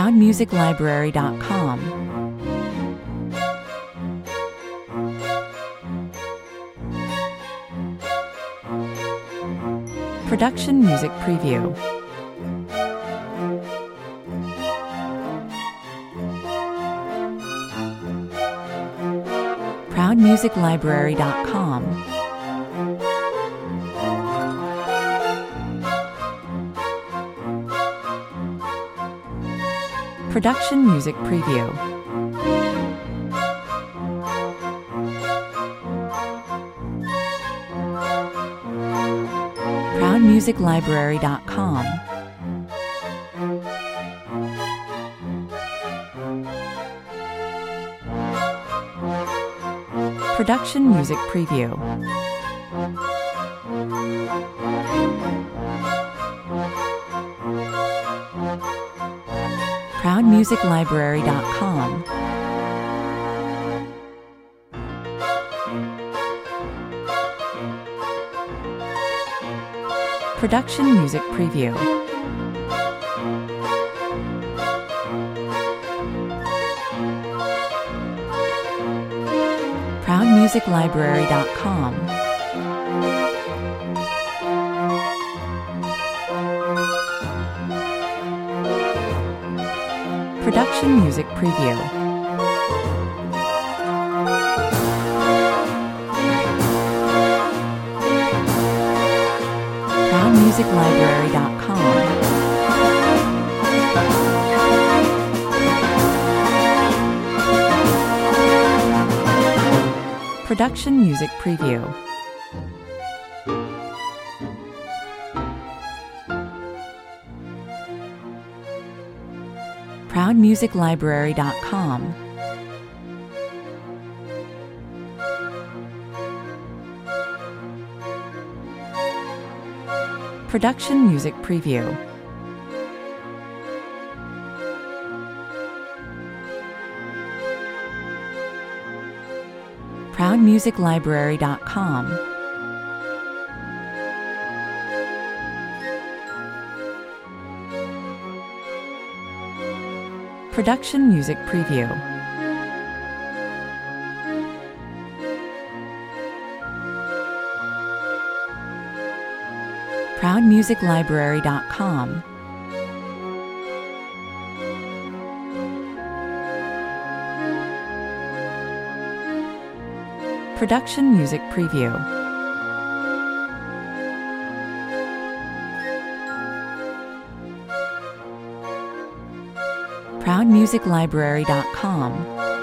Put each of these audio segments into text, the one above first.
ProudMusicLibrary.com. Production Music Preview. ProudMusicLibrary.com. Production Music Preview. ProudMusicLibrary.com. Production Music Preview. ProudMusicLibrary.com. Production Music Preview. ProudMusicLibrary.com. Production Music Preview. ProudMusicLibrary.com. Production Music Preview. ProudMusicLibrary.com. Production Music Preview. ProudMusicLibrary.com. Production Music Preview. ProudMusicLibrary.com. Production Music Preview. ProudMusicLibrary.com.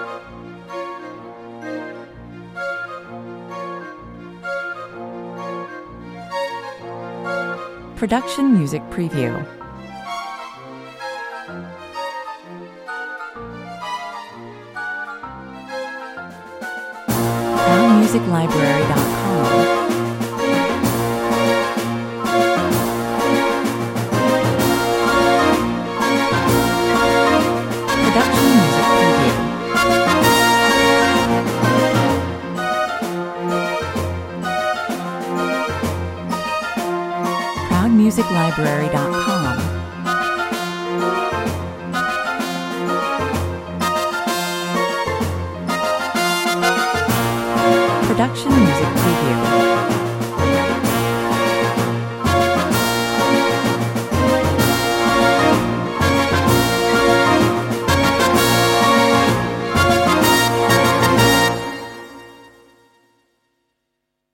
Production Music Preview. ProudMusicLibrary.com. Production Music Preview. ProudMusicLibrary.com. Production Music Preview.